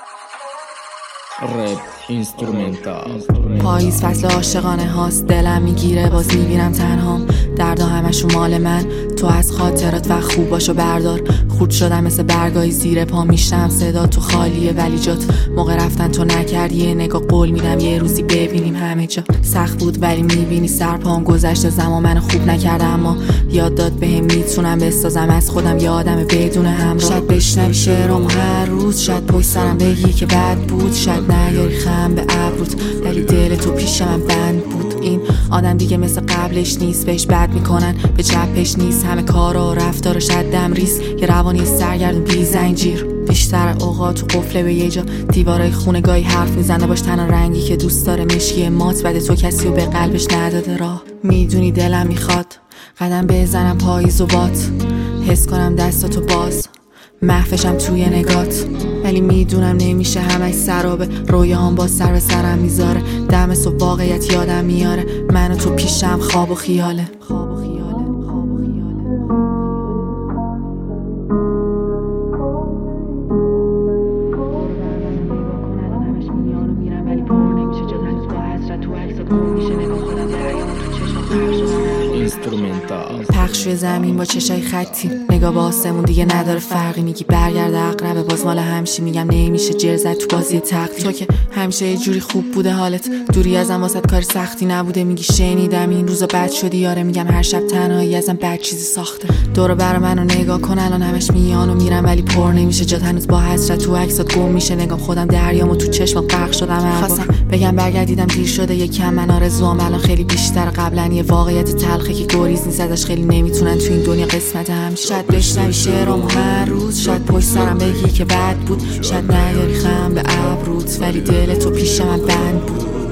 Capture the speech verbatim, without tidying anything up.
رپ اینسترومنتال. پاییز فصل عاشقانه هاست، دلم میگیره باز میبینم تنهام. دردا همشون مال من، تو از خاطرات و خوب باشو بردار. خورد شدم مثل برگای زیر پا، میشتم صدا تو خالیه ولی جات موقع رفتن تو نکردی. یه نگاه قول میدم یه روزی ببینیم همه جا. سخت بود ولی میبینی سرپام گذشته، زمان منو خوب نکرده اما یاد داد بهم میتونم بسازم از خودم یه آدم بدون همراه. شاید بشنوی شعرامو هر روز، شاید پشت سرم بگی که بد بود، شاید نیاری خم به ابروت ولی دل تو پیش من بند بود. این آدم دیگه مثل قبلش نیست، بهش بد میکنن به چپش نیست. همه کارا و رفتارش دم ریز، یه روانی سرگردون بی زنجیر. بیشتر اوقات تو قفله به یه جا، دیوارای خونه گاهی حرف میزنه باش تنها رنگی که دوست داره مشکی مات بده. تو کسی و به قلبش نداده راه. میدونی دلم میخواد قدم بزنم پاییز و بات، حس کنم دستاتو باز محفشم توی نگات. ولی میدونم نمیشه همش سرابه، رویاهام با سر به سرم میذاره. دم صبح واقعیت یادم میاره، من و تو پیشم خواب و خیاله. خواب و خیاله. خواب و اینسترومنتال. پخش روی زمین با چشای خطی، نگاه با آسمون دیگه نداره فرقی. میگی برگرد عقربه باز مال همشی، میگم نمیشه جر زد تو بازی تقدیر. تو که همیشه یه جوری خوب بوده حالت، دوری ازم واسط کار سختی نبوده. میگی شنیدم این روزا بد شدی یاره، میگم هر شب تنهایی ازم بد چیزی ساخته. دور بر منو نگاه کن الان همش میان و میرم ولی پر نمیشه جات. هنوز با حسرت تو عکسات گم میشه نگام، خودم دریامو تو چشمم غرق شدم. خواستم بگم برگردیدم دیر شده یکم، من آرزوام الان خیلی بیشتر قبلا. یه واقعیت تلخه که گریز نیست ازش، خیلی نمیتونن تو این دنیا قسمت هم. شاید بشنوی شعرامو هر روز، شاید پشت سرم بگی که بد بود، شاید نیاری خم به ابروت ولی دل تو پیش من بند بود.